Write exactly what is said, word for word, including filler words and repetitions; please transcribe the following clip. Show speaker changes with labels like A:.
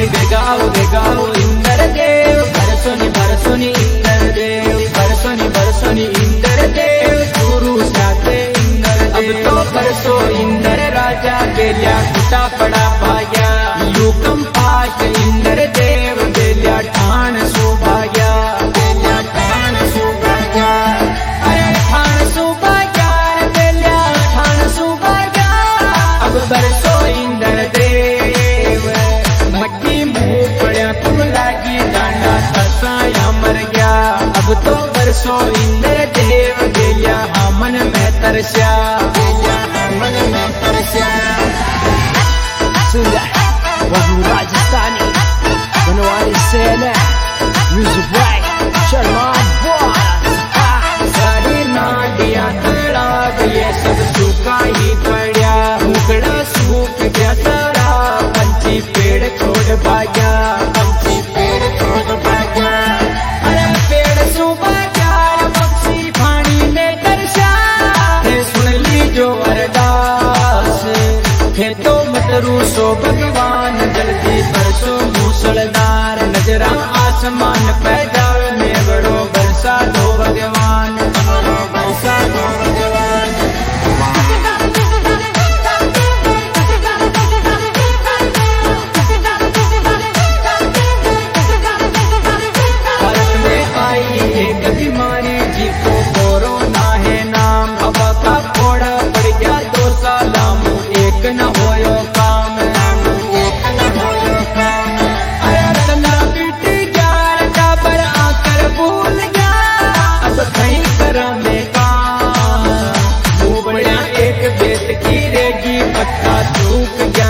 A: बेगाओ बेगाओ इंद्र देव बरसोनी बरसोनी इंद्र देव बरसोनी बरसोनी इंद्र देव गुरु साथे इंद्र अब तो बरसो इंद्र राजा गेल्या कुटा पड़ा पाया युकम पाठ इंद्र देव गेल्या ठाण सुभाग्या गेल्या ठाण सुभाग्या अरे ठाण सुभाग्या गेल्या ठाण सुभाग्या अब बरसो इंद्र देव मट्टी मुंह पड़ा तुम लागी डांडा तसाया मर गया अब तो बरसो इंद्र देव गेल्या हमन में तरस्या गेल्या हमन में तरस्या
B: वजू राजस्थानी बनवारी सेना म्यूजिक बाय शर्मा
A: सारी नाडिया तड़ाग ये सब सूखा ही पड़ा उगड़ा सूख गया सारा पंछी पेड़ छोड़ भाग्या पंछी पेड़ छोड़ भाग्या अरे पेड़ सूखा गया पक्षी पानी में तरसा सुन ली जो अरदास है तो मतरू सो भगवान जल्दी बरसो मूसलधार नजरा आसमान पैदा में बड़ो बरसा दो भगवान बरसा दो भगवान भारत में आई एक बीमारी जी को कोरोना है नाम अब का फोड़ा पड़ गया दो साला मुँह एक न होयो काम एक न होयो काम अरे चंद्रा पीटी ग्यार टाबर आकर भूल गया अब कहीं कर में काम मुँह बड़ा एक बेत की रेगी पत्ता सूख गया